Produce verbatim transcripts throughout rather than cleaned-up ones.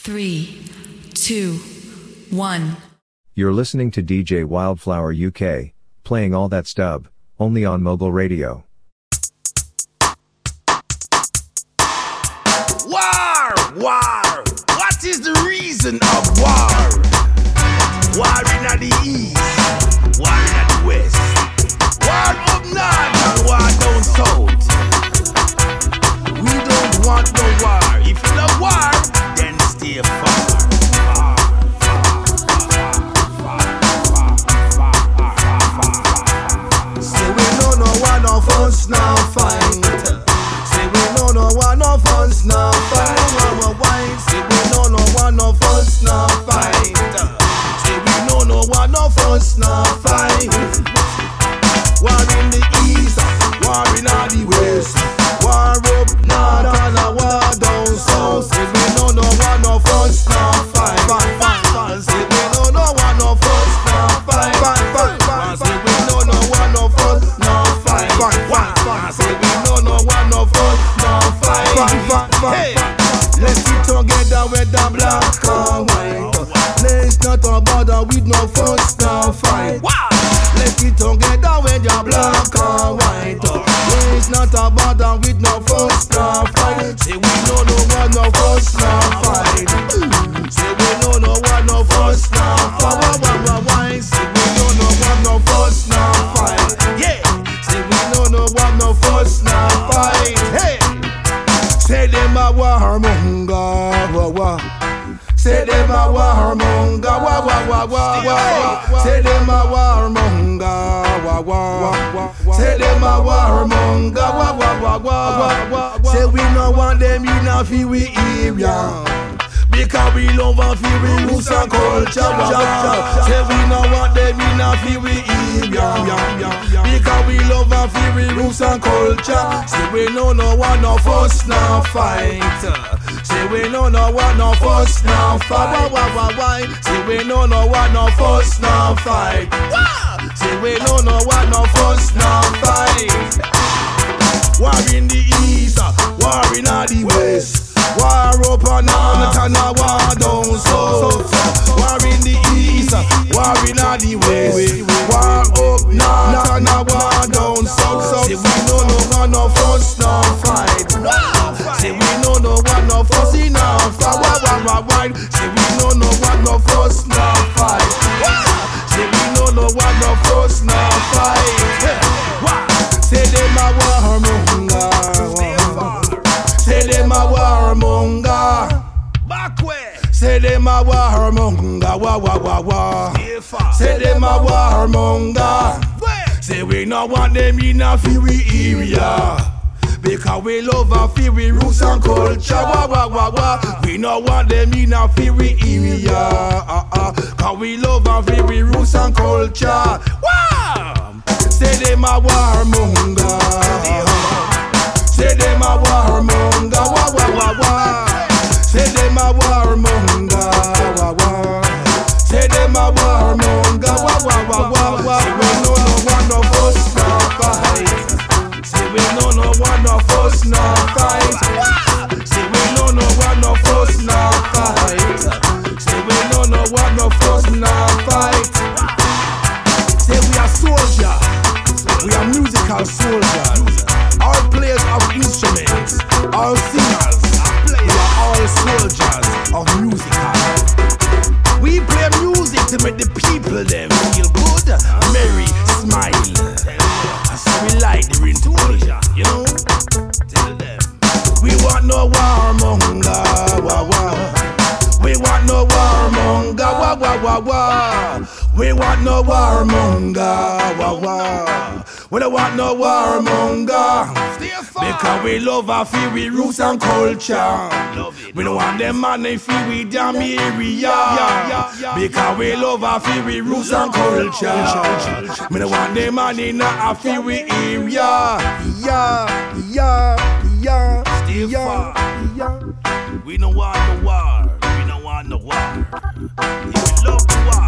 Three, two, one. You're listening to D J Wildflower U K, playing all that stub, only on Mogul Radio. War! War! What is the reason of war? War in the east, war in the west, war up north and war down south. We don't want no war. If you love war, then stay far. Far, far, far, far, far, far, far. Say we know no one of us now fight. Say we know no one of us now fight. Say we know no one of us now fight. Say we know no one of us now fight. War in the east, war in the west, war up north and a war down south. Say we know no one of us now fight. Say we know no one of us now fight. Say we know no one of us now fight. Say we know no one of us now fight. Hey, let's keep together with the black and white. Let's not bother with no fuss now fight. Let's keep together with your black and white. Let's not bother with no fuss now fight. Say we know no one of us now fight. Say we know no one of us now fight. Say we know no one of us now fight. Yeah. Say we know no one of us now fight. Hey. Say them a warmonger, wah wah. Say them a warmonger, wah wah wah wah wah. Say them a warmonger, wah wah. Say them a warmonger, wah wah wah wah. Say we no want them in a fi we area, because we love and feel we roots and culture. Say we no want them in a fi we area, because we love and feel we roots and culture. Say we know no one of us now fight. Say we know no one of us now fight. Say we know no one of us now fight. Say we know no one of us now fight. War in the east, war in the west, war up and north and a war down south. War in the east, war in the west, war up north and a war down south. Say we know no one of us now fight. Say we know no one of us in our fight. Say we know no one of us now fight. Say we know no one of us now fight. Say them a warmonger. Say them a warmonger. Back way. Say them a warmonger. Wah wah wah wah. Say them a warmonger. Say we no want them in a fury area, because we love and feel we roots and culture. Wah, wah, wah, wah. We no want them in a fury area, uh, uh, cause we love and feel we roots and culture. Wow. Say them a warmonger. Say them a warmonger. Wah, wah, wah, wah. Say them a warmonger. Wah, wah. Say them a warmonger. Wah, wah, wah, wah, wah. Say we know no one of us now fight. Say we know no one of us now fight. Say we know no one of us now fight. Say we know no one of us now fight. Say we are soldiers. We are musical soldiers. All players of instruments, all singers. We are all soldiers of musical. We play music to make the people them feel good, merry, smile. So we like the ring to play, you know. Tell them we want no warmonger, wah wah. We want no warmonger, wah wah wah wah. We want no warmonger, wah wah. We don't want no warmonger, because we love our feel we roots and culture. We don't want them money feel we damn area, because we love our feel we roots and culture. We don't want them money not our feel we area. Yeah, yeah, yeah, stay far. We don't want no war. We don't want no war. If you love the war,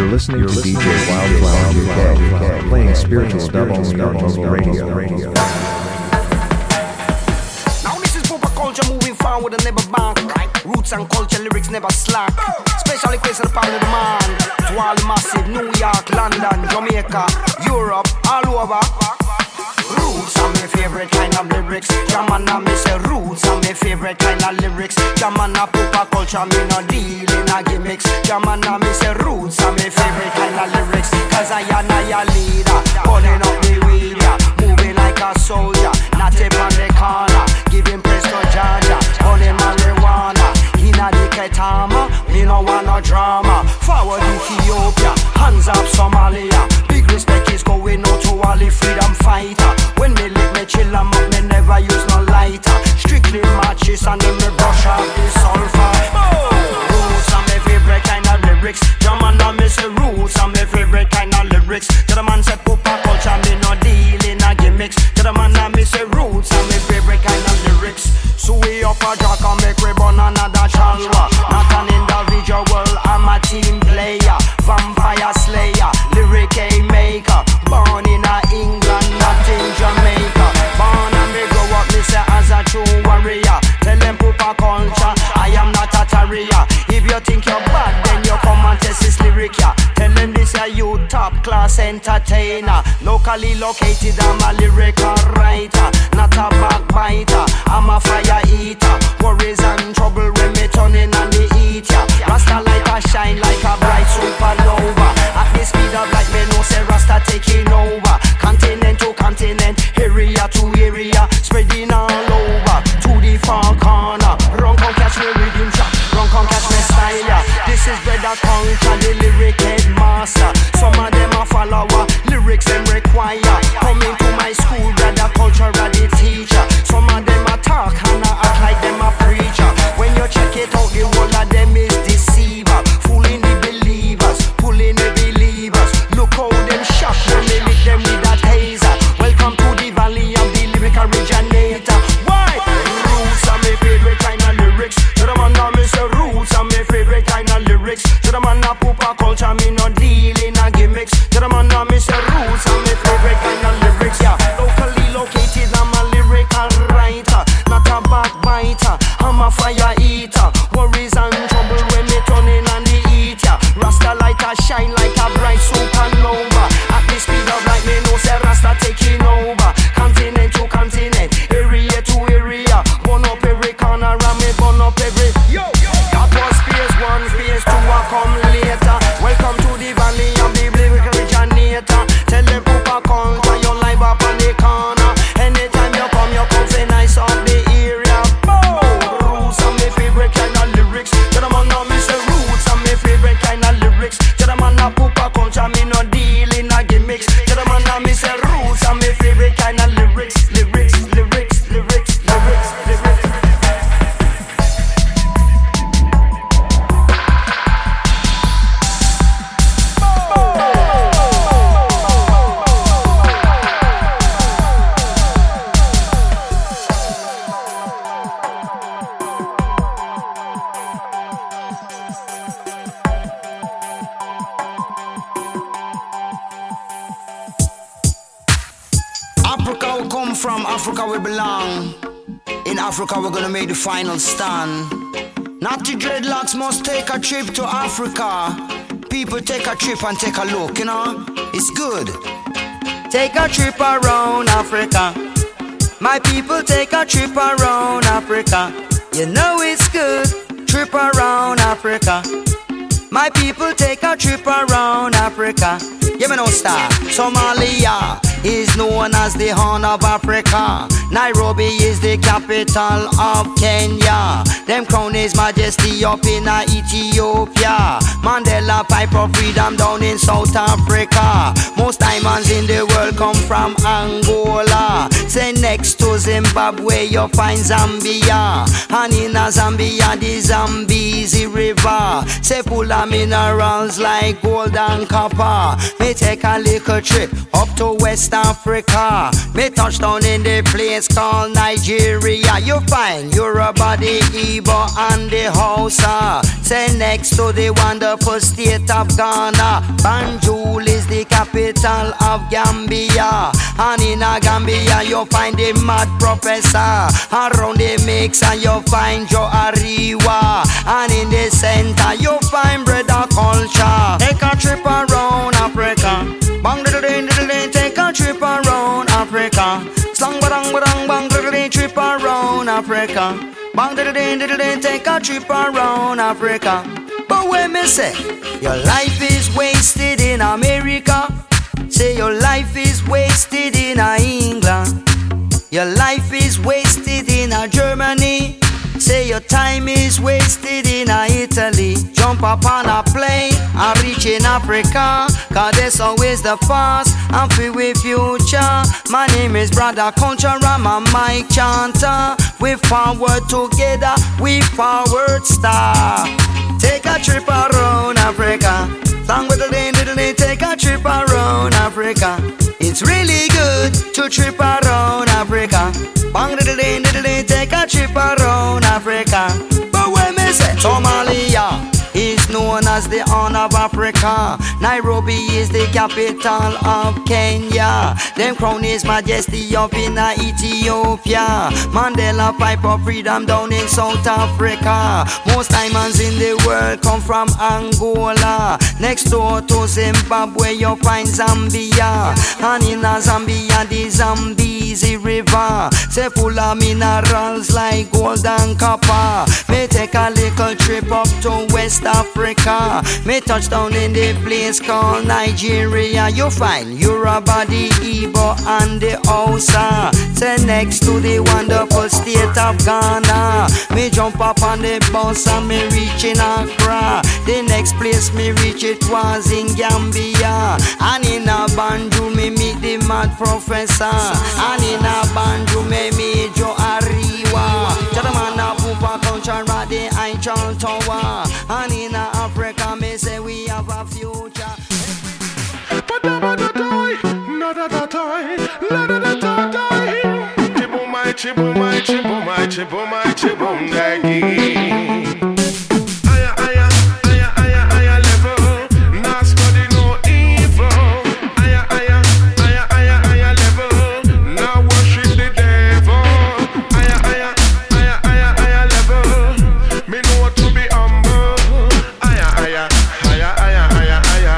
listening to D J Wildflower U K, playing spiritual dub only on Mobile Radio. Radio. Now this is proper culture moving forward and never back. Roots and culture, lyrics never slack. Special request and power of the man to all the massive New York, London, Jamaica, Europe, all over. Roots are my favorite kind of lyrics. Jamana me say roots are my favorite kind of lyrics. Jamana proper culture, me no deal in a gimmicks. Jamana me say roots are my favorite kind of lyrics. Cause I am a leader, burning up the weed, yeah. Moving like a soldier, not tip on the corner. Giving praise to Jaja, burning marijuana. Inna the Ketama, me no want no drama. Forward Ethiopia, hands up Somalia. Big respect is going out to all the freedom fighter. When me lick me chill em up, me never use no lighter. Strictly matches and then me brush off the sulfur. Roots are my favorite kind of lyrics. Jamana me say roots are my favorite kind of lyrics. To the man say proper culture, me no deal in a gimmicks. To the man me say roots are my favorite kind of lyrics. So we up a jack and make we burn another chalwa. Not an individual, I'm a team player. Vampire slayer, lyric A maker. Born in a England, not in Jamaica. Born and me grow up, me say as a true warrior. Tell them proper culture, I am not a terrier. If you think you're bad, then you come and test this lyric, yeah. Tell them this a you top class entertainer. Locally located, I'm a lyrical writer. Not a backbiter, I'm a fire eater. Worries and trouble when me turning on the heat, yeah. Rasta light a shine like a bright supernova. At the speed of light, me know say Rasta taking over. Continent to continent, area to area, spreading all over. To the far corner, run come catch me rhythm shot. Run come catch me style, yeah. This is Brother Conquer, the lyric headmaster. Some of them a follower, lyrics them require. Coming to my school, Brother Culture, the teacher. Some of them a talk and a act like them a preacher. When you check it out, the whole of them is deceiver. Fooling the believers, pulling the believers. Look how them shock when they lick them with that taser. Welcome to the valley of the lyric originator. Why? Roots are my favorite kind of lyrics. To the man now me say roots are my favorite kind of lyrics. To the man now proper culture, me no deal in a gimmicks. To the man now me say roots are my favorite kind of lyrics. Yeah, locally located, I'm a lyrical writer. Not a backbiter, I'm a fire eater. Worries and trouble when me turning on the heat, yeah. Rasta light a shine like a bright supernova. At the speed of light, me know say Rasta taking over. Continent to continent, area to area. Burn up every corner and me burn up every. Yo, that was phase one, phase two a come later. Welcome to the valley of the lyric originator. Tell them proper culture, you live up on the corner. Anytime you come, you come say nice up the area. Roots are my favorite kind of lyrics. To the man now me say roots are my favorite kind of lyrics. To the man now proper culture, me no deal in a gimmicks. To the man now me say roots are my favorite kind of lyrics. Lyrics, lyrics, lyrics, lyrics, lyrics. Africa we come from, Africa we belong. In Africa we're gonna make the final stand. Natty Dreadlocks must take a trip to Africa. People take a trip and take a look, you know. It's good. Take a trip around Africa. My people take a trip around Africa. You know it's good. Trip around Africa. My people take a trip around Africa. Give me no star. Somalia is known as the Horn of Africa. Nairobi is the capital of Kenya. Them crown His Majesty up in uh, Ethiopia. Mandela pipe of freedom down in South Africa. Most diamonds in the world come from Angola. Say next to Zimbabwe you find Zambia, and in a Zambia the Zambezi River. Say full of minerals like gold and copper. Me take a little trip up to West Africa. Me touch down in the place called Nigeria. You find Yoruba, the Igbo and the Hausa. Say next to the wonderful state of Ghana, Banjul is the capital of Gambia. And in a Gambia you find the mad professor. Around the mixer you find Joe Ariwa. And in the center you find brother culture. Take a trip around Africa. Bang diddle ding diddle ding. Take a trip around Africa. Slang badang badang bang diddle ding. Trip around Africa. Bang diddle ding diddle ding. Take a trip around Africa. But when me say your life is wasted in America, say your life is wasted in England, your life is wasted in Germany, say your time is wasted in Italy. Jump up on a plane and reach in Africa, cause there's always the past and feel with future. My name is Brother Culture, I'm a mic chanter. We forward together, we forward star. Take a trip around Africa. Song with the day, little day, take a trip around Africa. It's really good to trip around Africa. Bang little day, little day, take a trip around Africa. But when me say Somalia is known as the horn of Africa, Nairobi is the capital of Kenya. Them crown His Majesty up in Ethiopia. Mandela fight for freedom down in South Africa. Most diamonds in the world come from Angola. Next door to Zimbabwe you find Zambia, and in a Zambia the Zambezi River. Say full of minerals like gold and copper. Me take a little trip up to West Africa. Me touch down in the place called Nigeria. You find Yoruba, the Igbo and the Hausa. Say next to the wonderful state of Ghana. Me jump up on the bus and me reach in Accra. The next place me reach it was in Gambia. And in a Banjul me meet the mad professor. And in a Banjul me meet Joe Ariwa. Gentleman a Pupa Culture the Eichel Tower. And in Africa me say we have a future. But never the toy, not a toy, let it a toy. Chibu my chibu my chibu my chibu my chibu dagi. Aya aya aya aya aya level, not study no evil. Aya aya aya aya aya level, now worship the devil. Aya aya aya aya aya level, me know to be humble. Aya aya aya aya aya aya.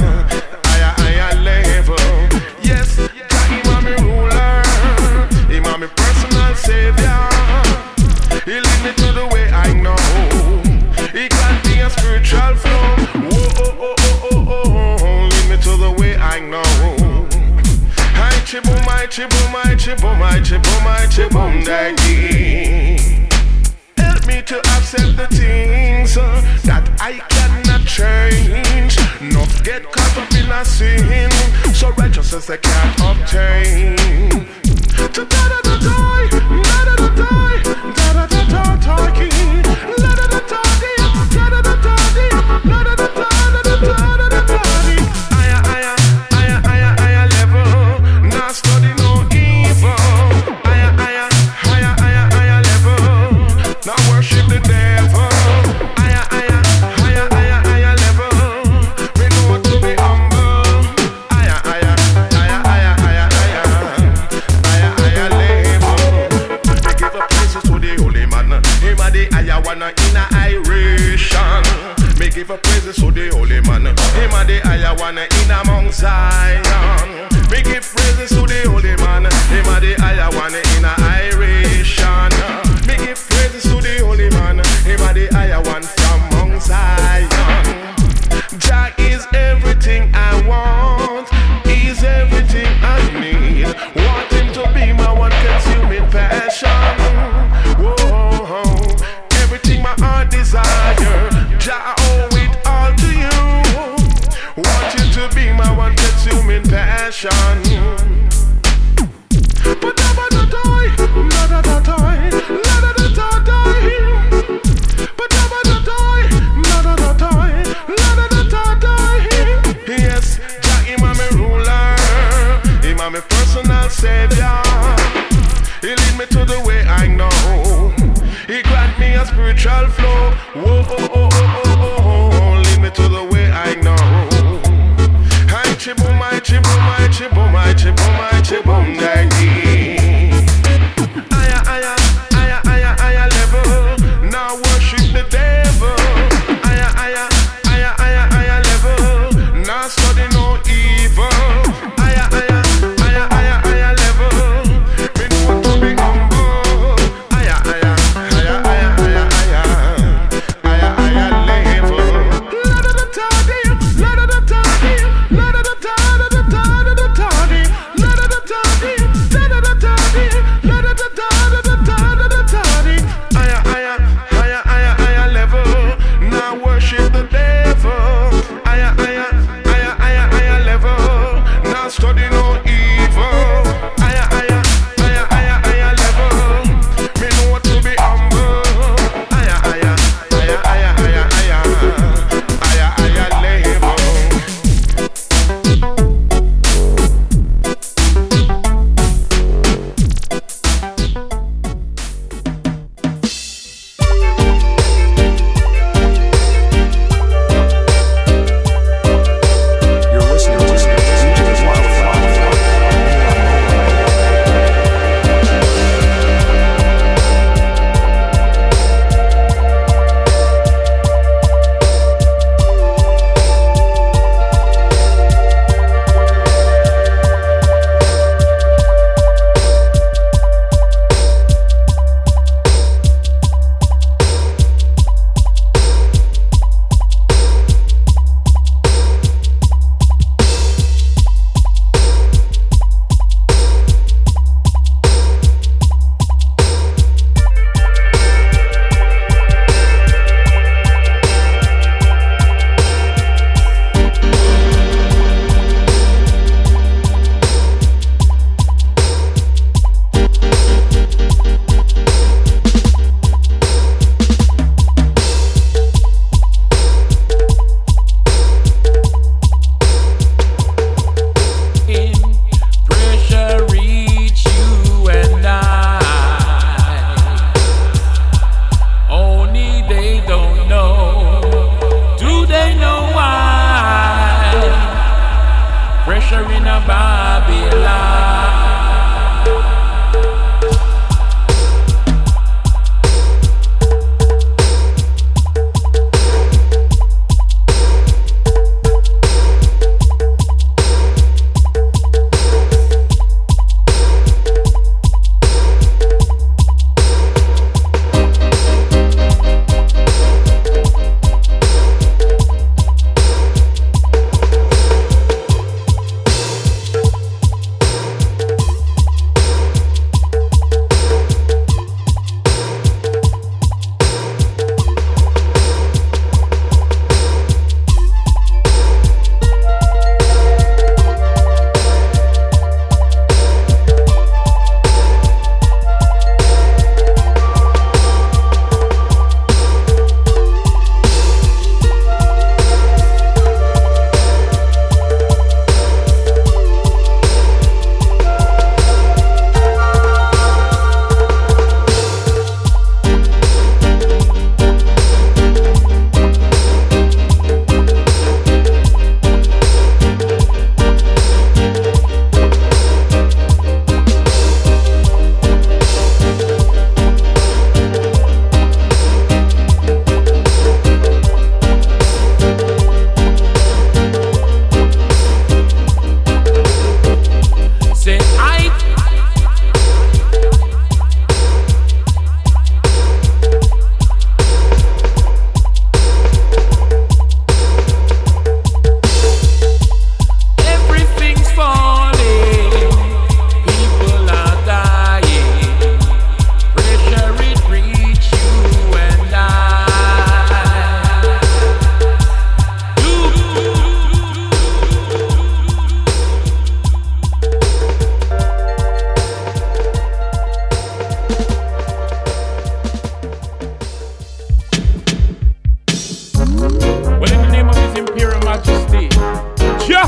Yes, Jah Him a me ruler, Him a me personal savior. He lead me to the way I know. He grant me a spiritual flow. Whoa, oh, oh, oh, oh, oh, oh. Lead me to the way I know. Hi, chibu, my chibu, my chibu, my chibu, my chibu, dagi. Help me to accept the things uh, that I cannot change. Not get caught up in a sin, so righteousness I can't obtain. Da da da da da, da da da da, da da da da talking, da da da da da da da da da, da da da da da da da da. Aya aya aya aya aya level, not study no evil. Aya aya aya aya aya level, not worship the devil. Aya aya aya aya aya level, we know to be humble. Aya aya aya aya aya aya aya aya level. We give a praises to the holy man. Him a the aya wanna in a iration. Me give a praises to the holy man. Him a the aya wanna in a Mount Zion. Me give praises to the holy man. Him a the aya wanna in a iration. Me give praises to the holy man. Him a the higher one from Mount Zion. Jah is everything I want. He's everything I need. Want Him to be my one consuming passion. Whoa, everything my heart desire. Jah owe it all to you. Want you to be my one consuming passion. But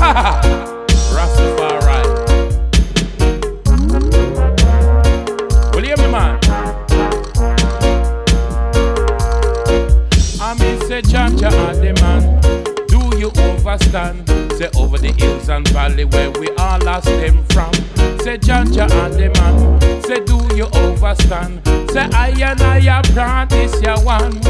Rastafari. Will you hear me, man? I mean, say, Jaja and the man, do you overstand? Say, over the hills and valley where we all lost them from. Say, Jaja and the man, say, do you overstand? Say, I and I practice your one.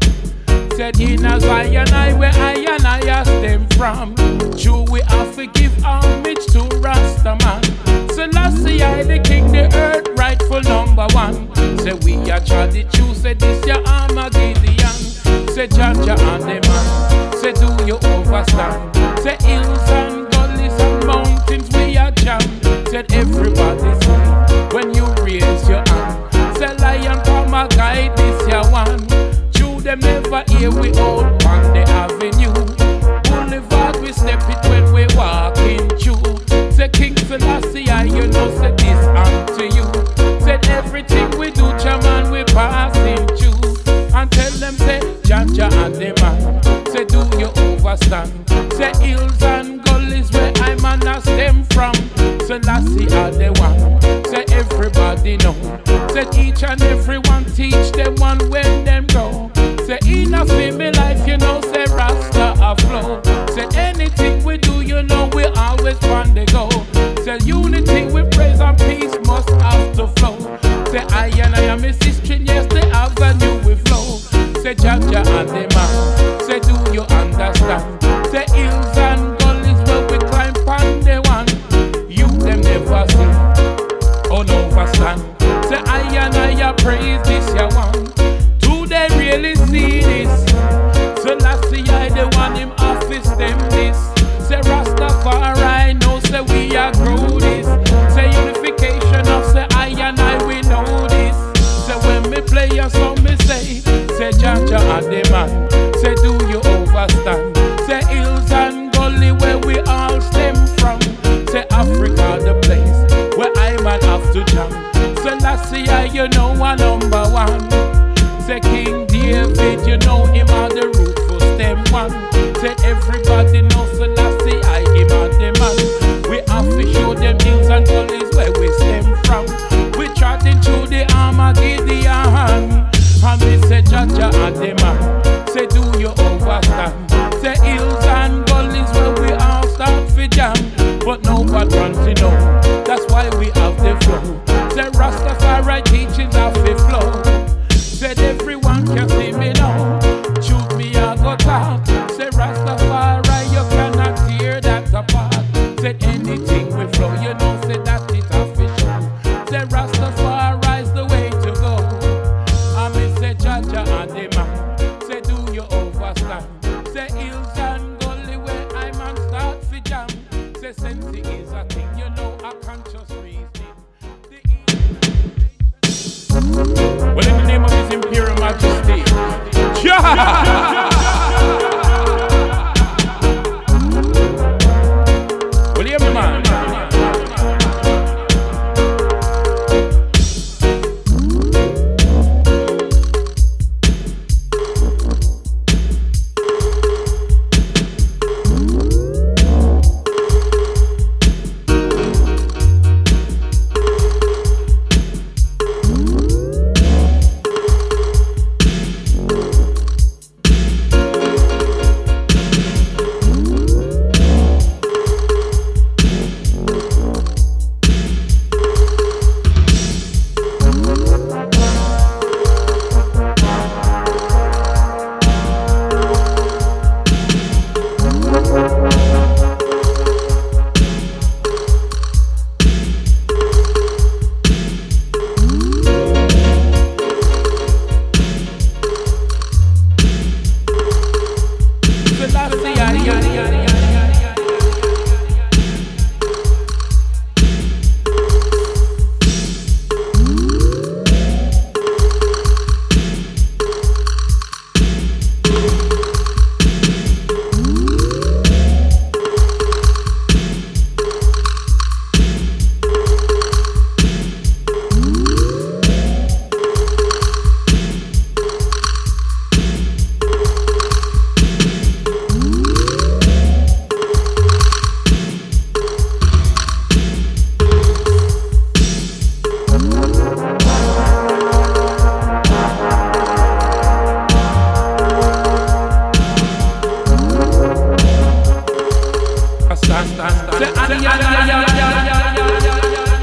Said, in a Zion, I where I and I stem from. True, we have to give homage to Rastaman. So last see I the king, the earth, rightful number one. Say, we are Charlie Chu, say, this your Armageddon. Say, Jaja and the man, say, do you overstand? Say, hills and gullies and mountains, we are jammed. Said, everybody say, when you raise your hand. Say, lion, come a guide, this your one. Them never hear we out on the avenue. Boulevard we step it when we walking through. Say King Selassie, I you know say this unto you. Said everything we do, Chaman, we passing through. And tell them say Jaja and the man. Say do you overstand? Say hills and gullies where I man a stem from. Selassie are the one. Say everybody know. Say each and every one teach them one when them go. Say in a family life, you know, say Rasta a flow. Say anything we do, you know, we always on the go. Say unity with praise and peace must have to flow. Say I and I am a sister, yes, the avenue we flow. Say Jaja and the man, say do you understand? Say hills and gullies where we climb on the one. You them never see, oh no, overstand. Say I and I praise this your one. They really see this. So last see I the one him office them this. Say Rastafari know say we are grow this. Say unification of say I and I we know this. Say when me play a song me say, say Jaja and the man, say do you overstand? Say hills and gully where we all stem from. Say Africa the place where I man have to jump. So last see I you know one number one. Say King David, you know him are the root for stem one. Say everybody knows Selassie, I him are the man. We have to show them hills and gullies where we stem from. We trotting through the Armageddon. And we say Jaja and the man, say do you overstand? Say hills and gullies where we all start for jam. But nobody wants to know, that's why we have the flow. Say Rastafari teachings have the flow. Said everyone can see me now. Shoot me, I go talk. Say Rastafari, you cannot tear that apart. Said anything we flow, you know, say that it official. Say Rastafari's the way to go. I mean, say Jaja and the man. Say do you overstand? Say hills and gully where I man start for jam. Say sense is a thing, you know, a conscious reasoning. Well, in the name of His Imperial Majesty, yeah! Will you hear me, man? understand? Say, and yeah, yeah, yeah, yeah, yeah, yeah.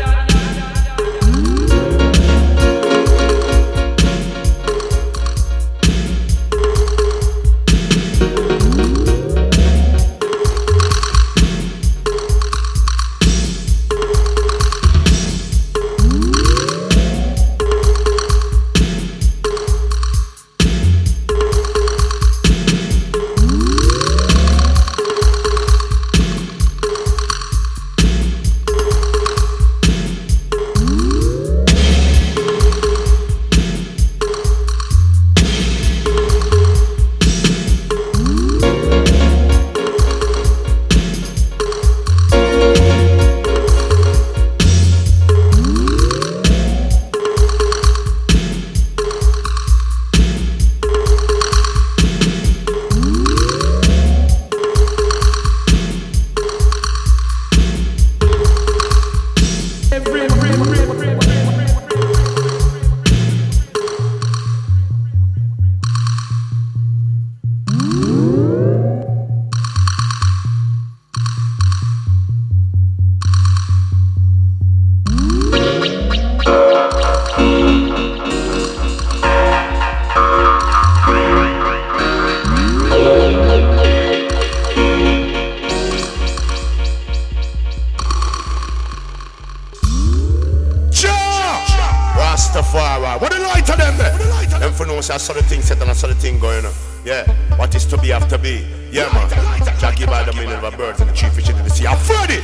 I saw the thing set and I saw the thing going on. Yeah, what is to be have to be. Yeah, man. Jackie by the meaning of a bird and the chief fish into the sea. I'm ready.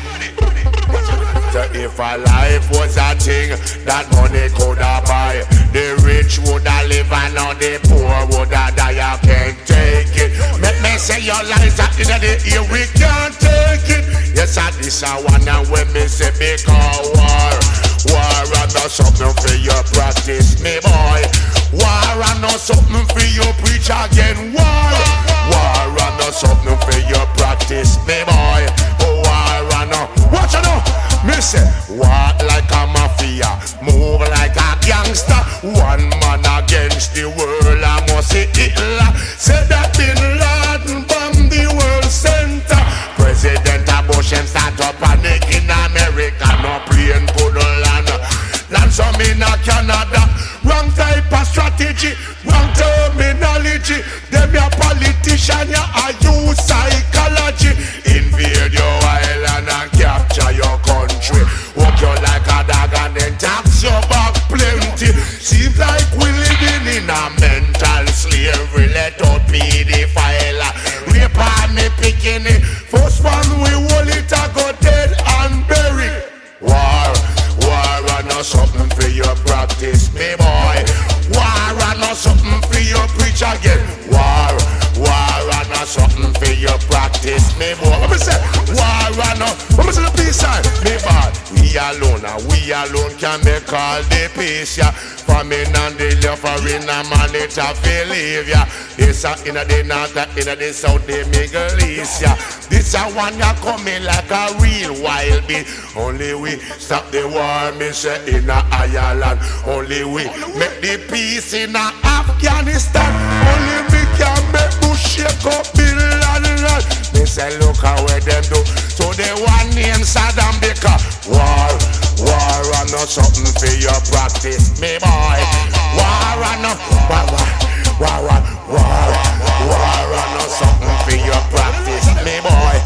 So if a life was a thing that money could have buy, the rich would have live and now the poor would have die. I can't take it. Make me say your life at the end of the year we can't take it. Yes, I this I wanna when me say because war, war and not something for your practice, me boy. War and not something for you preach again. War, war and not something for your practice, me boy. Oh, war and not. Watch it now. Me say, walk like a mafia, move like a gangster. One man against the world, I must say Hitler. Say that Bin Laden bomb the world center. President Bush and start up panic in America. No plane could land. Land some in Canada. Wrong type of strategy, wrong terminology. Them your politician, you are use psychology. Invade your island and capture your country. Walk you like a dog and then tax your back plenty. Seems like we living in a mental slavery. Let out pedophile, rape on me picking it. First one we hold it a go dead and buried. War, war and not something for your practice, me boy. War and not something for your preach again. War, war and not something for your practice, me boy. Let me say, war and not. Let me say the peace sign, me boy. We alone, and we alone can make all the peace, yeah. Famine and delivering a man it a believe, yeah. This a inna the north, inna the south, the Middle East, yeah. This a one ya coming like a real wild bee. Only we stop the war, me say inna Ireland. Only we make the peace inna Afghanistan. Only we can make Bush shake up Bin Laden. Me say look how where them do. So the one named Saddam because war, war and not something for your practice, me boy. War and not, war, war, war, war, war, war and not something for your practice, me boy.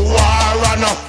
War and not.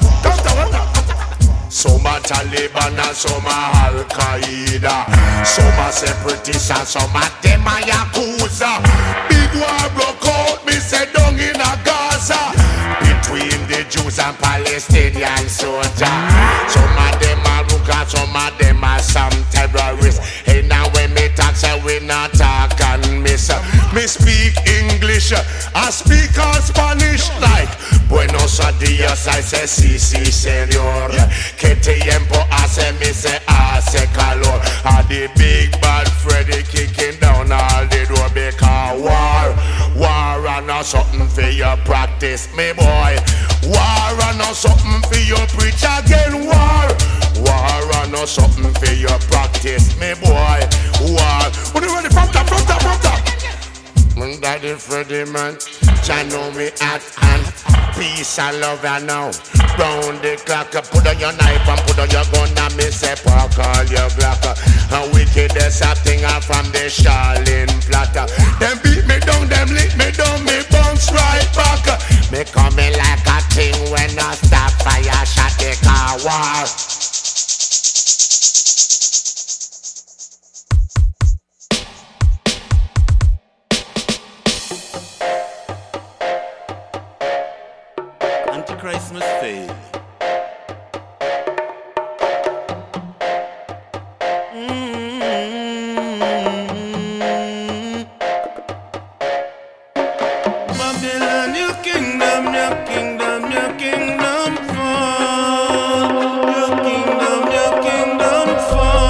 Some are Taliban and some are Al Qaeda. Some are separatists and some are them are Yakuza. Big war broke out, me say down in a Gaza. Between the Jews and Palestinian soldiers. Some of them are Ruka, some of them are some terrorists. Hey now when me talk, say we not talk and miss. Me speak English, I speak all Spanish like Buenos dias, I say si si señor. Que tiempo hace, me say hace calor. And the big bad Freddy kicking down all the door because war, war and not something for your practice, me boy. War and not something for your preach again. War, war and not something for your practice, me boy. War. When you ready from top, from top, from top. Daddy Freddy man, Jah know me at hand. Peace and love and now. Round the clock, put on your knife and put on your gun and me say park all your Glock. And wickedest a thing from the Charlene platter. Them beat me down, them lick me down, me bounce right back. Me coming like a thing when I stop fire shot the car war. Antichrist must fail. Mm-hmm. Babylon, your kingdom, your kingdom, your kingdom fall. Your kingdom, your kingdom fall.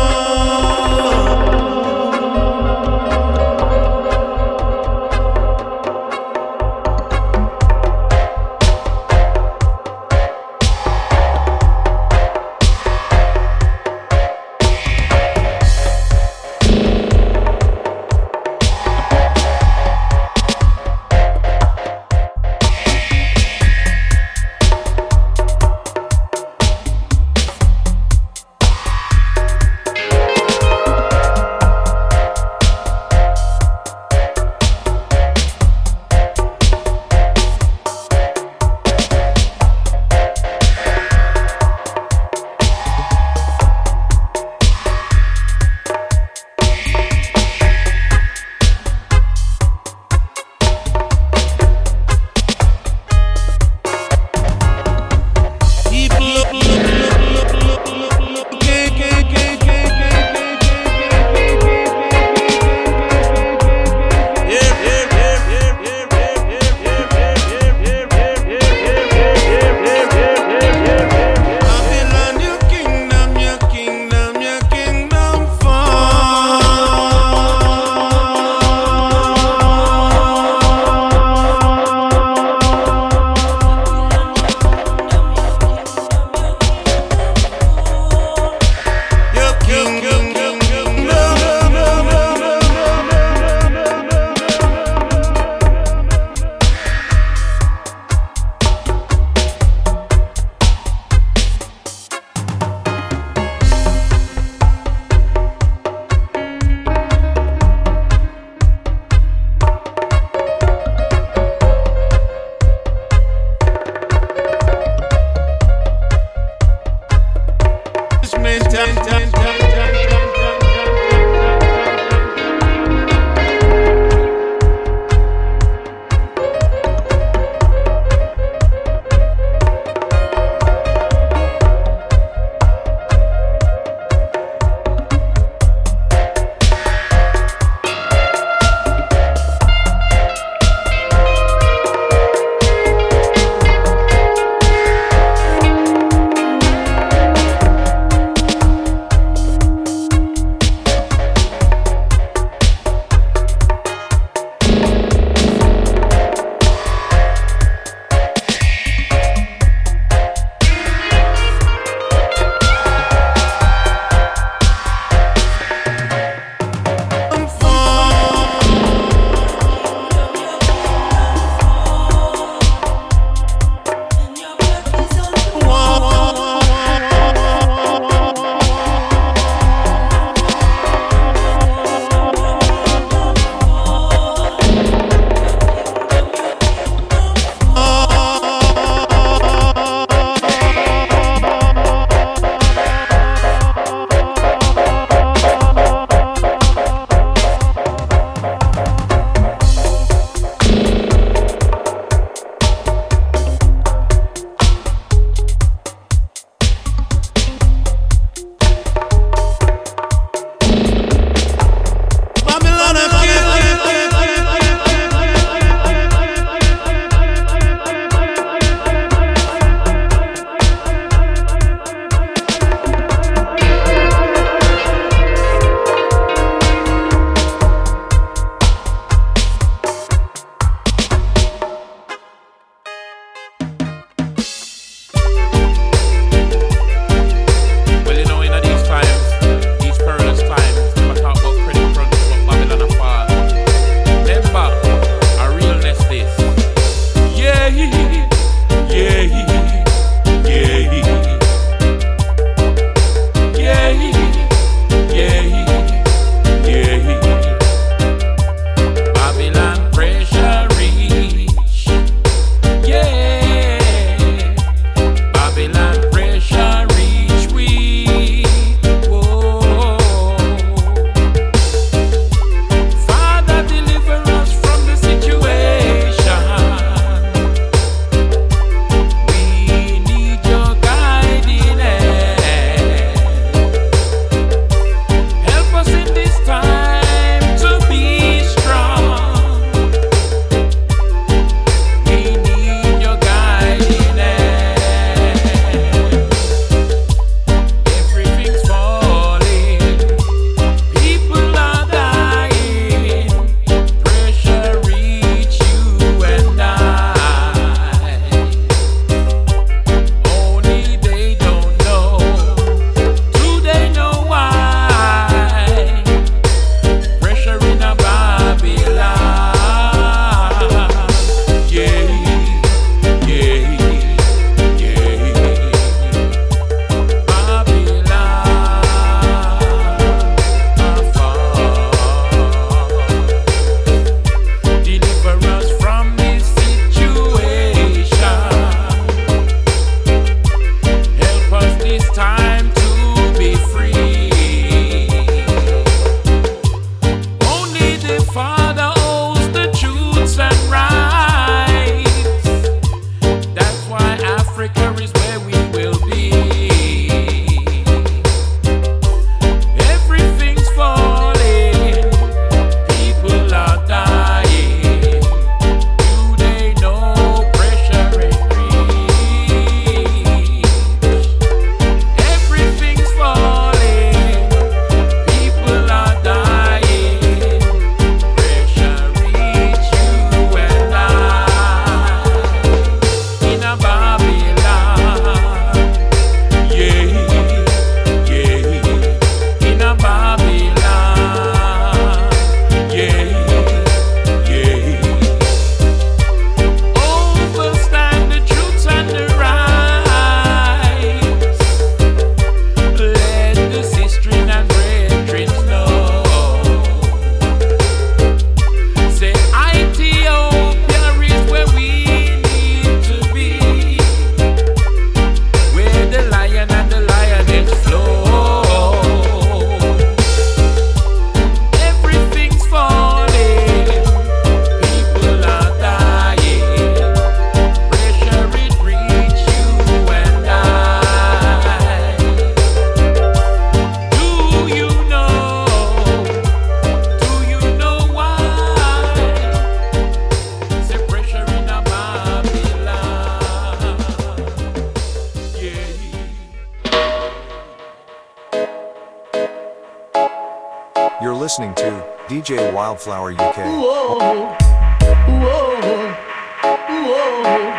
listening to D J Wildflower U K. Uou, uou, uou.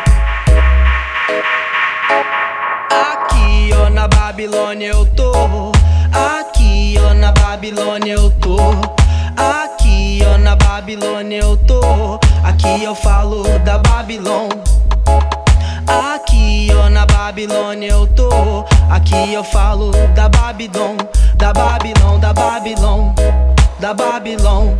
Aqui, ó, na Babilônia eu tô. Aqui, ó, na Babilônia eu tô. Aqui, ó, na Babilônia eu tô. Aqui eu falo da Babilônia. Aqui, ó, na Babilônia eu tô. Aqui eu falo da Babilônia. Da Babilônia, da Babilônia, da Babilônia.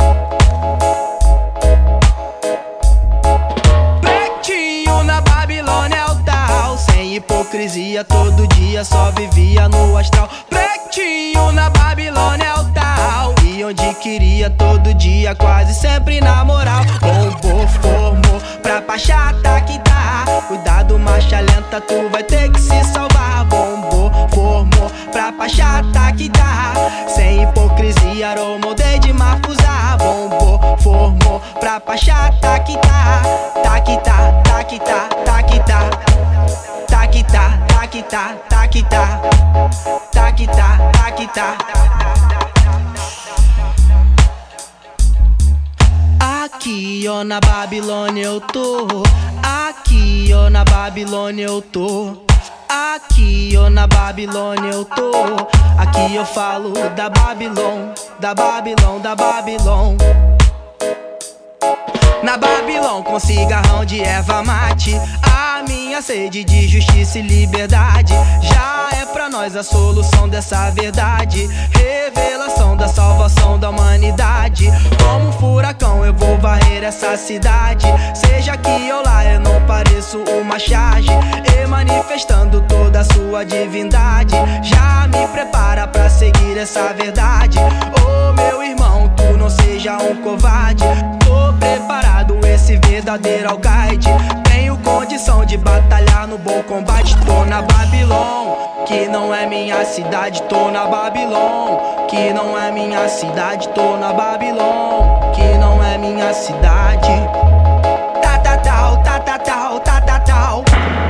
Pretinho na Babilônia é o tal. Sem hipocrisia, todo dia só vivia no astral. Pretinho na Babilônia é o tal. E onde queria, todo dia, quase sempre na moral. Bombou, formou, pra pachata que dá. Cuidado, marcha lenta, tu vai ter que se salvar. Bombou, formou, pra pachata que dá. Sem hipocrisia, aromodei de mafuzá. Bombou, formou, pra pachata que dá. Tá que tá, tá que tá, tá que tá. Tá que tá, tá que tá, tá que tá. Tá que tá, tá que tá. Aqui, ó, na Babilônia eu tô. Aqui, ó, na Babilônia eu tô. Aqui, ó, na Babilônia eu tô. Aqui eu falo da Babilônia, da Babilônia, da Babilônia. Na Babilônia com cigarrão de erva mate. A minha sede de justiça e liberdade. Já é pra nós a solução dessa verdade. Revelação da salvação da humanidade. Como um furacão eu vou varrer essa cidade. Seja aqui ou lá eu não pareço uma charge. E manifestando toda a sua divindade. Já me prepara pra seguir essa verdade. Oh meu irmão, tu não seja um covarde. Tô preparado, esse verdadeiro alcaide. Tenho condição de batalhar no bom combate. Tô na Babilônia, que não é minha cidade. Tô na Babilônia, que não é minha cidade. Tô na Babilônia, que não é minha cidade. Tá, tá, tal, tá, tá, tal, tá, tá, tal.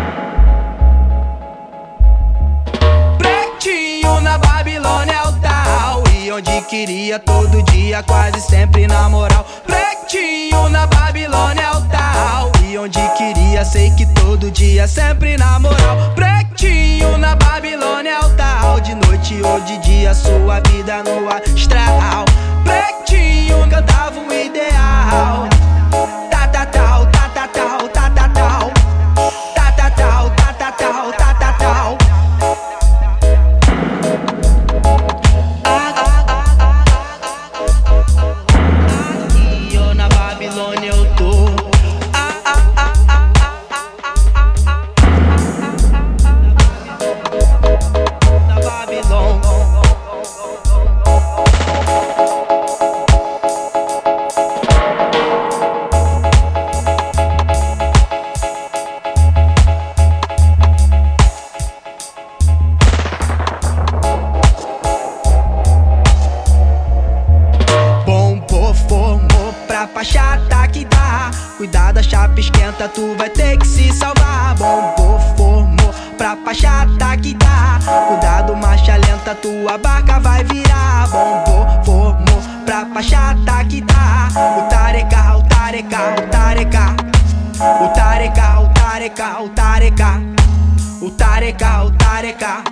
Pretinho na Babilônia é o tal. E onde queria, todo dia, quase sempre na moral. Pretinho na Babilônia é o tal. E onde queria, sei que todo dia, sempre na moral. Pretinho na Babilônia é o tal. De noite ou de dia, sua vida no astral. Pretinho cantava um ideal. Tá, tá, tal, tá, tá, tal, tá, tá, tal. Tá, tá, tal, tá, tá, tal, tá, tá, tal. Aqui, ó, na Babilônia eu tô. Na Babilônia. Bombou, formou, pra pachata que dá. Cuidado, a chapa esquenta, tu vai ter que se salvar. Bombou, formou, pra pachata que dá. Cuidado, marcha lenta, tua barca vai virar. Bombou, formou, pra pachata que dá. O tareca, o tareca, o tareca. O tareca, o tareca, o tareca. O tareca, o tareca.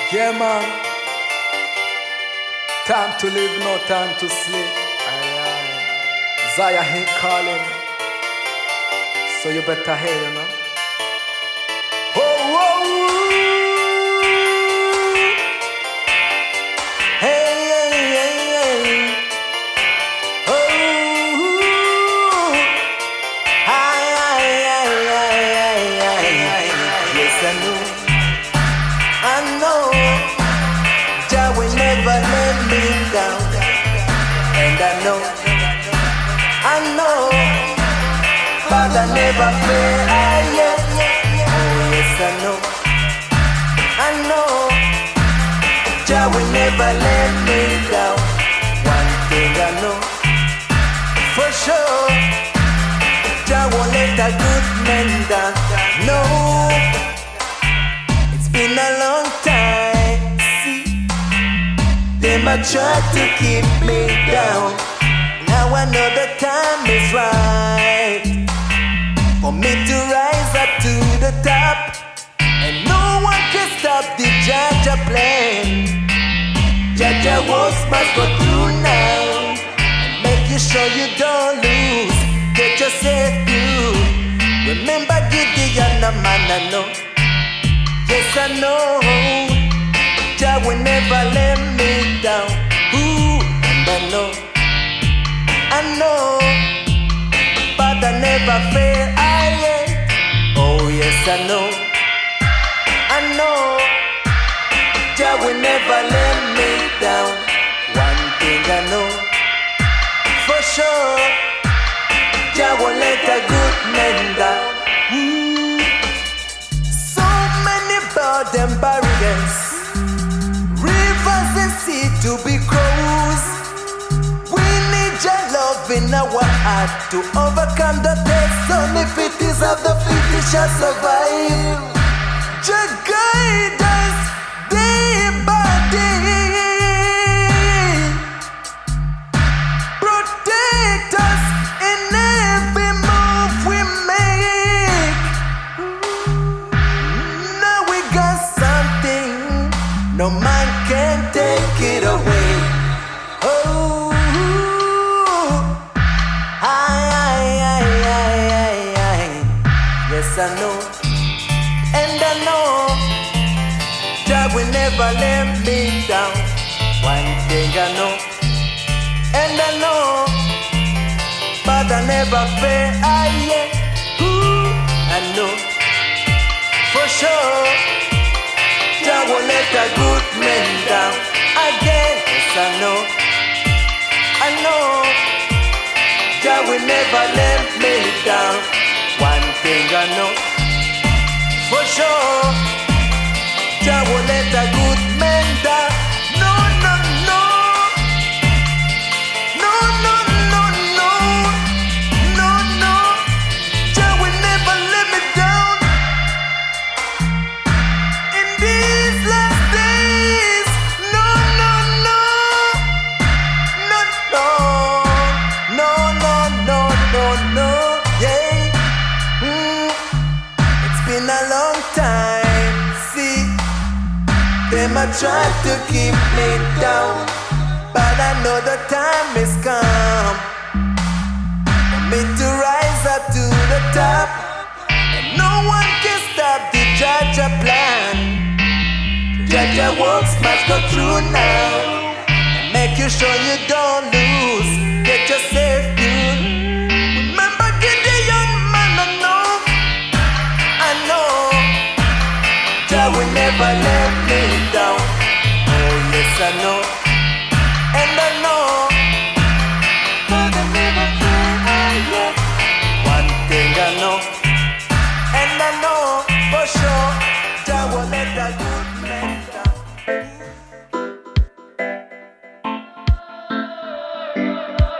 Yeah, man. Time to live, no time to sleep. Aye, aye. Zaya ain't calling, so you better hear, you know. Oh, oh, oh. Hey, hey, hey, hey. Oh, aye, aye, aye, aye, aye, aye. Yes, I know. I know. Jah will never let me down. And I know. I know. Father never fail. I yeah. Oh, yes, I know. I know. Jah will never let me down. One thing I know for sure, Jah won't let a good man down. No, it's been a long time. See, they might try to keep me down. Now I know the time is right for me to rise up to the top, and no one can stop the Jah plan. Jah walks must go through now, and make you sure you don't lose. Get yourself through. Remember Gideon, the man I know. Yes, I know. Jah will never let me down. Ooh, and I know. I know. Father never fail. I yeah. Oh yes, I know. I know. Jah will never let me down. One thing I know for sure, Jah won't let a good man down. Mm. So many burden barriers, rivers and sea to be crossed. We need Jah love in our heart to overcome the test. Only fittest of the fittest shall survive. Jah guide us day by day, protect us in every move we make. Now we got something, no man can take it away. Oh, aye, aye, aye, aye, aye, aye. Yes, I know, and I know. Jah will never let me down. One thing I know, and I know, Father never fail. I yeah, ooh, I know for sure. Jah won't let a good man down again. Yes, I know, I know. Jah will never let me down. One thing I know for sure. Jah won't let a good man down. No, no, no. No, no, no, no. No, no. Jah will never let me down. In these last days. No, no, no. No, no. No, no, no, no, no. Yeah. Mm. It's been a long time. They might try to keep me down, but I know the time has come for me to rise up to the top, and no one can stop the Jah plan. Jah works must go through now, and make you sure you don't lose. Get yourself good. Remember Gideon, man, I know, I know. Jah will never let me down. Oh yes, I know, and I know. Father never fail. Yeah. One thing I know, and I know for sure, Jah won't let a good man down.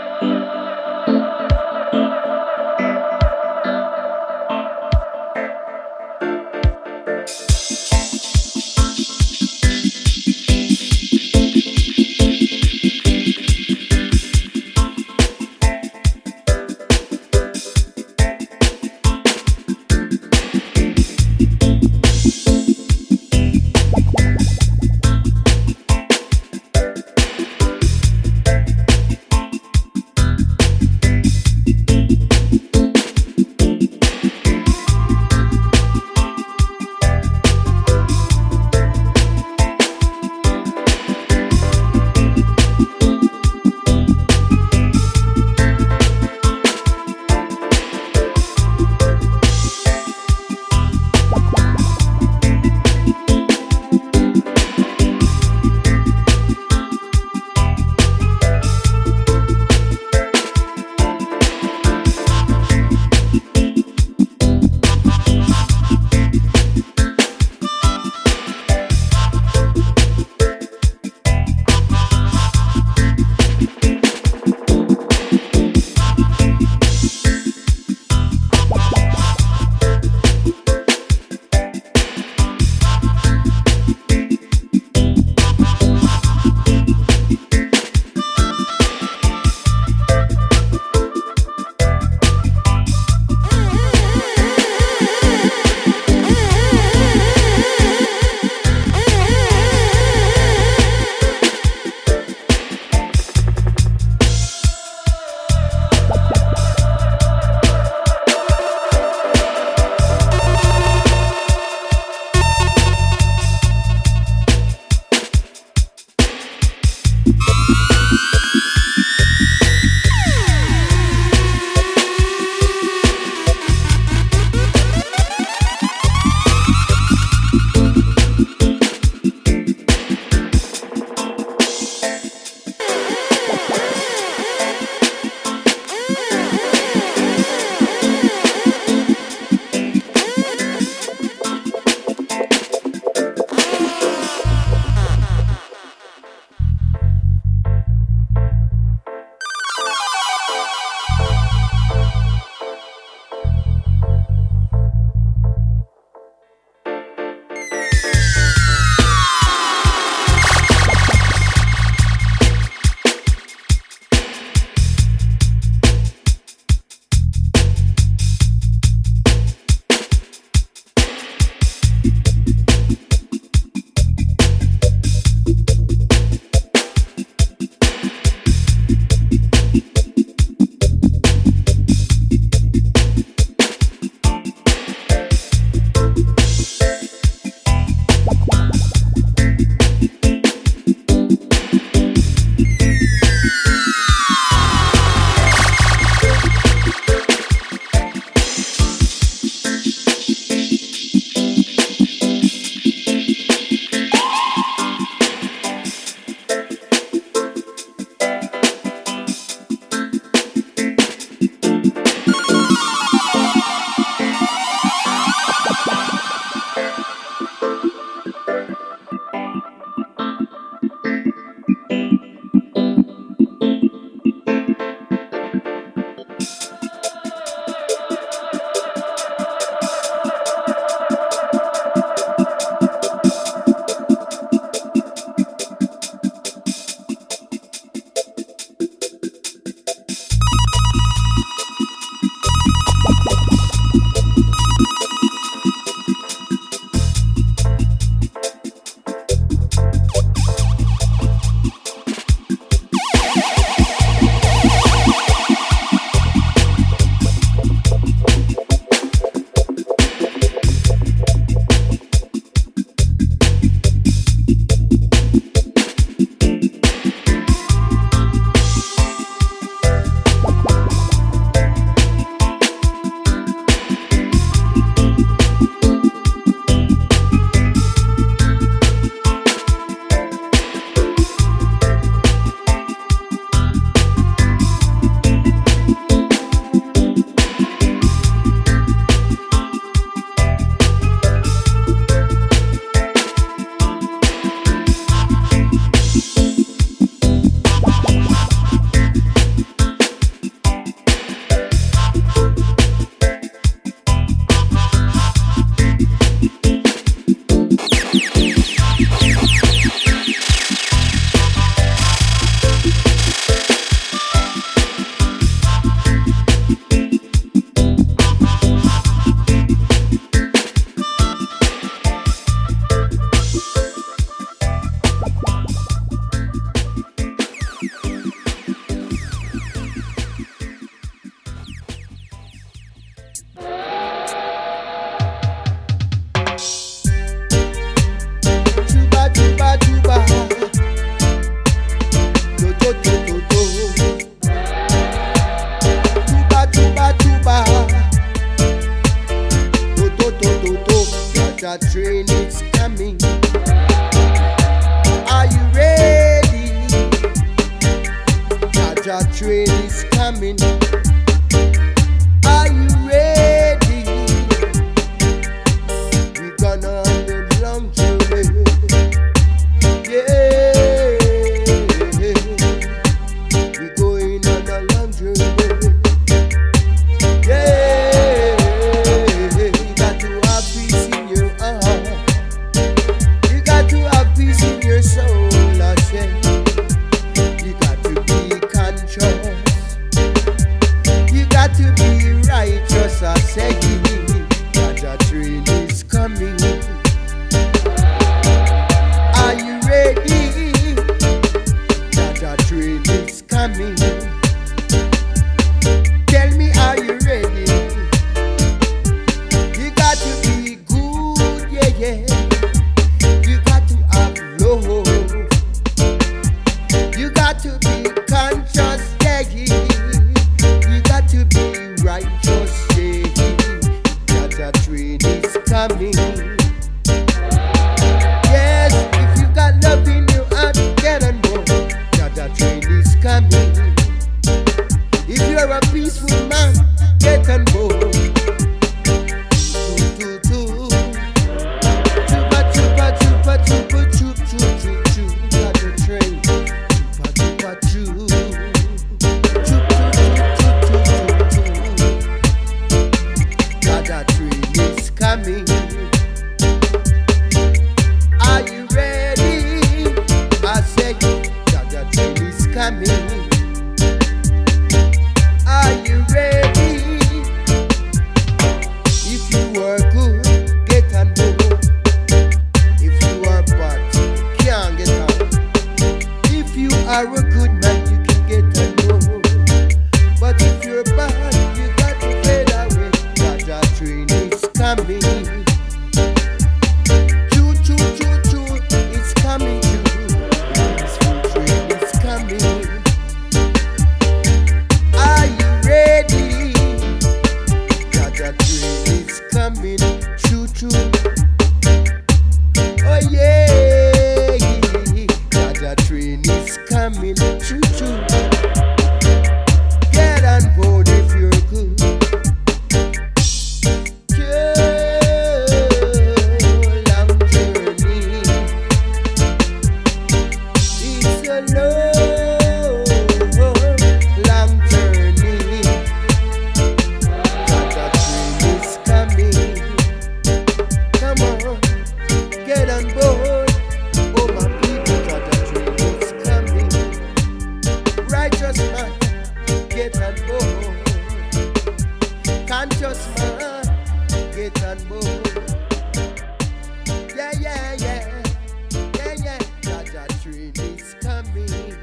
train is coming.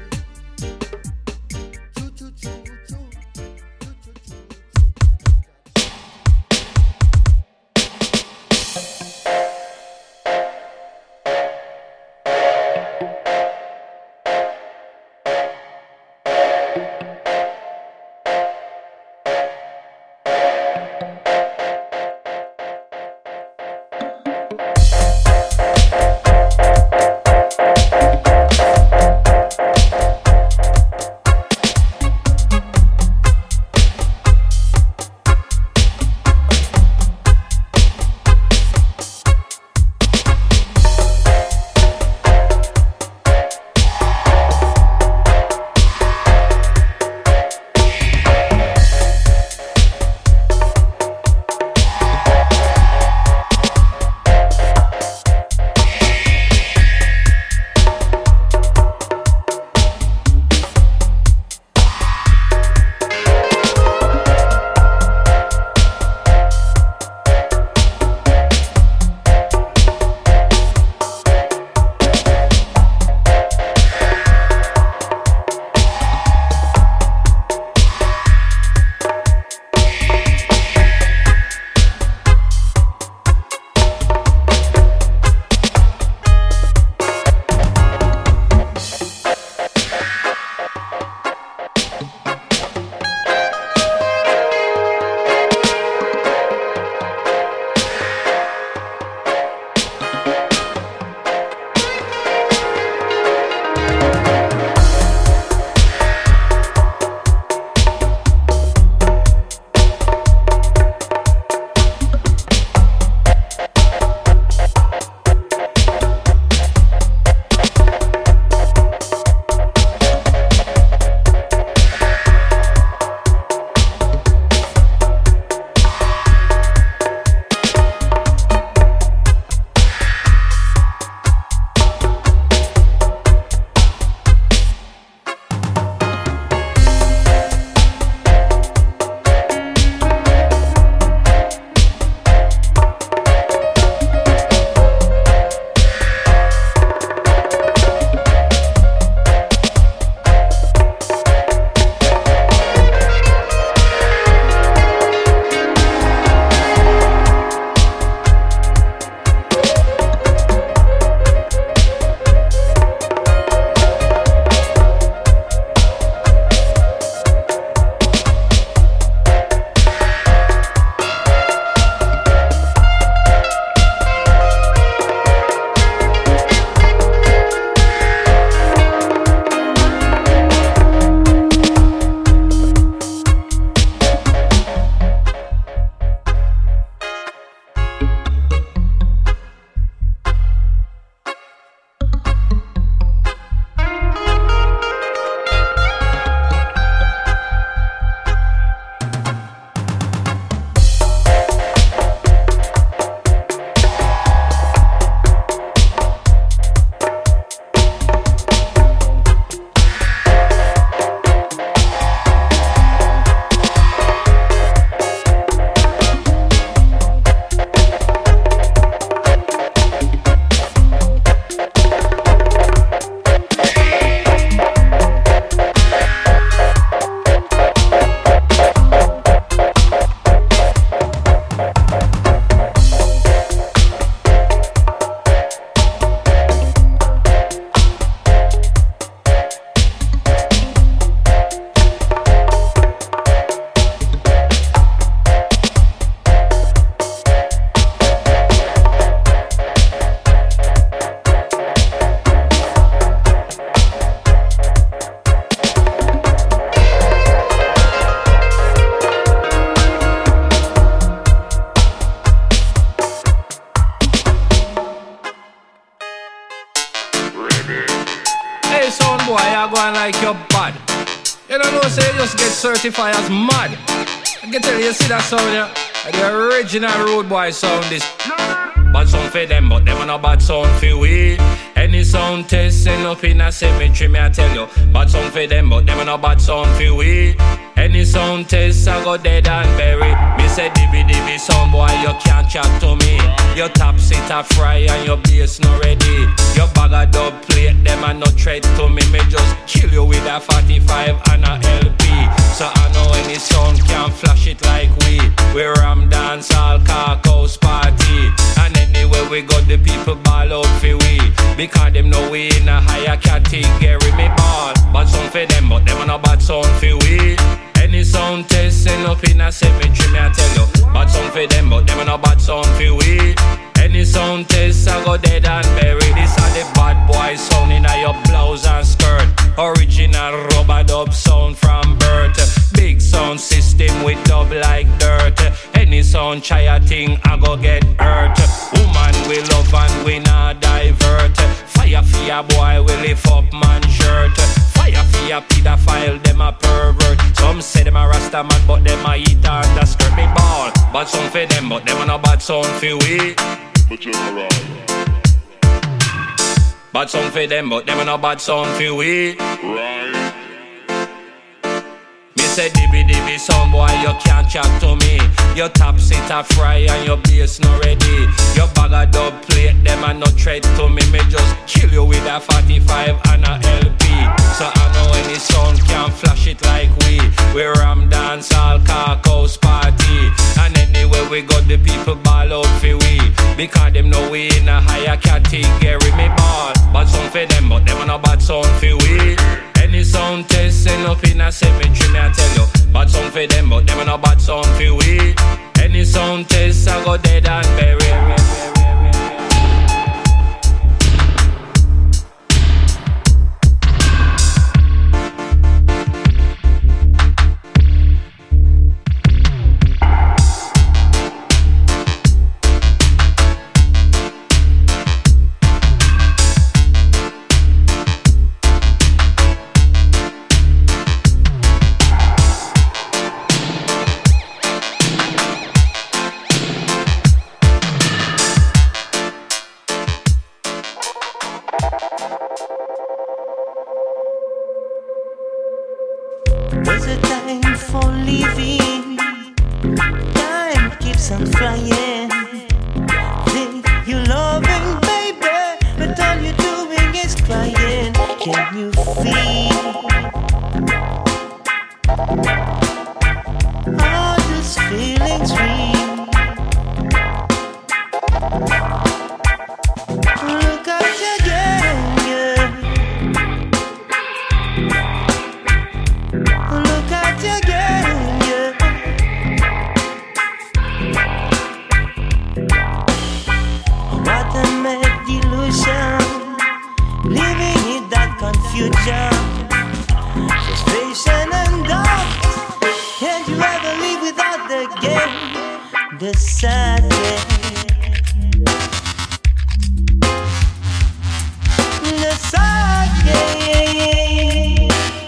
Choo choo choo choo. boy, you're going like you're bad. You don't know, say you just get certified as mad. I can tell you, you see that sound here? The original road boy sound is bad sound for them, but them are not bad sound for we. Any sound test end up in a cemetery, me I tell you. Bad sound for them, but them are not bad sound for we. Any sound test I go dead and bury. Me say dibby dibby sound boy, you can't chat to me. Your top sit a fry and your bass not ready. Your bag a dub plate, them are not threat to me. Me just kill you with a forty-five and a L P. So I know any sound can flash it like we. We ram dance all carcass party. And anywhere we go the people ball out for we. Because them know we in a higher category. Me ball bad sound for them, but them no bad sound for we. Any sound test end up in a cemetery, me I tell you. Bad sound for them, but them no bad sound for we. Any sound test I go dead and buried. This are the bad boy sound in a your blouse and skirt. Original rubber dub sound from birth. Big sound system with dub like dirt. Any sound try a thing I go get hurt. Woman we love and we not divert. Fire for your boy we lift up man shirt. Fire for your pedophile them a pervert. Some say them a rasta man but them a eat under skirt. Me ball bad sound for them but them a no bad sound for we. But general. Bad sound for them, but them a no bad sound for we. Right. Me say dibby dibby sound boy, you can't chat to me. Your top sit a fry and your bass no ready. Your bag a dub plate, them a no threat to me. Me just kill you with a forty-five and a L P. So I know any sound can flash it like we. We ram dance all carcass party. And anywhere we go the people ball out for we. Because them know we in a higher category. Me ball bad sound for them, but them a no bad sound for we. Any sound test end up in a cemetery, me I tell you. Bad sound for them, but them a no bad sound for we. Any sound test I go dead and buried. There's a time for leaving. Time keeps on flying. Think you loving, baby, but all you're doing is crying. Can you feel all these feelings real? Look at you again, yeah. Look at you again, yeah. What a mad delusion, living in that confusion, frustration and doubt. Can't you ever live without the game, the sad day, the sad day,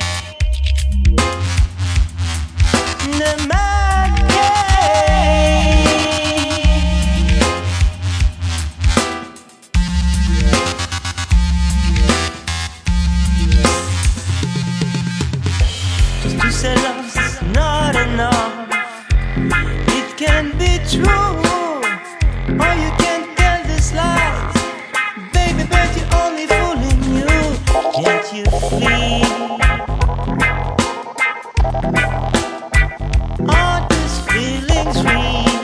the mad game. Just to say love's not enough. It can be true, or you can tell this lies, baby, but you're only fooling you. Can't you feel all these feelings real?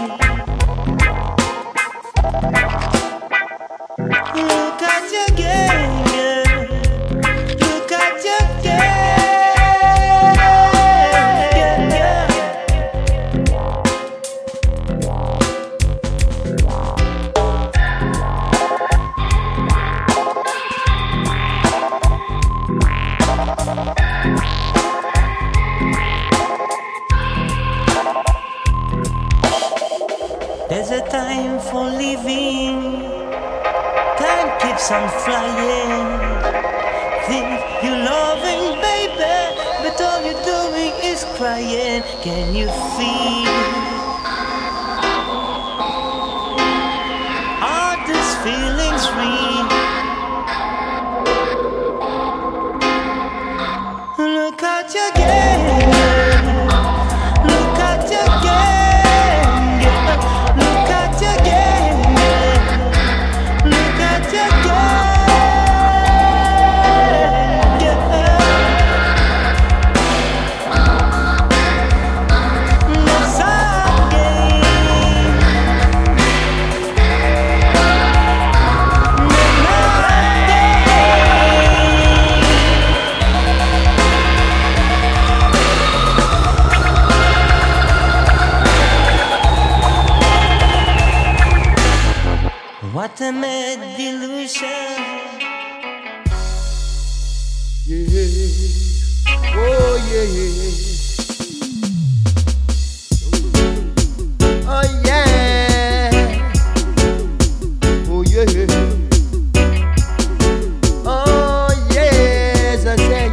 Look at your game, yeah. Look at your game, yeah. There's a time for living. Time keeps on flying. Think you're loving, baby, but all you're doing is crying. Can you feel all these feelings real? Look at your game. Look at your game. Look at your game. Look at your game. a mad delusion. Yeah. Oh yeah. Oh yeah. Oh yeah. Oh yes, I say.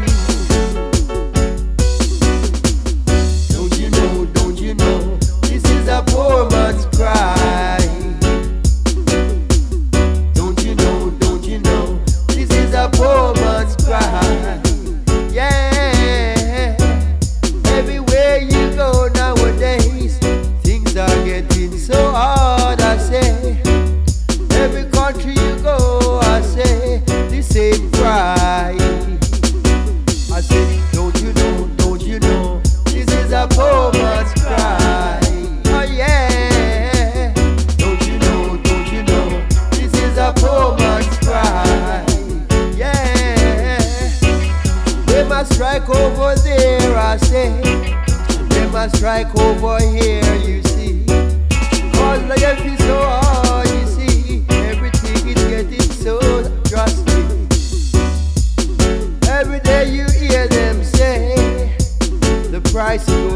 Don't you know, don't you know, this is a poor man's cry. Don't you know, don't you know, this is a poor man's cry. Yeah. Everywhere you go nowadays, things are getting so hard, I say. Every country you go, I say, the same cry. I say, don't you know, don't you know, this is a poor man's cry. Oh yeah. Don't you know, don't you know, this is a poor man's cry. Yeah. They must strike over there, I say. They must strike over here, you see. Cause life is so hard, you see. Everything is getting so drastic. Every day you hear them say the price is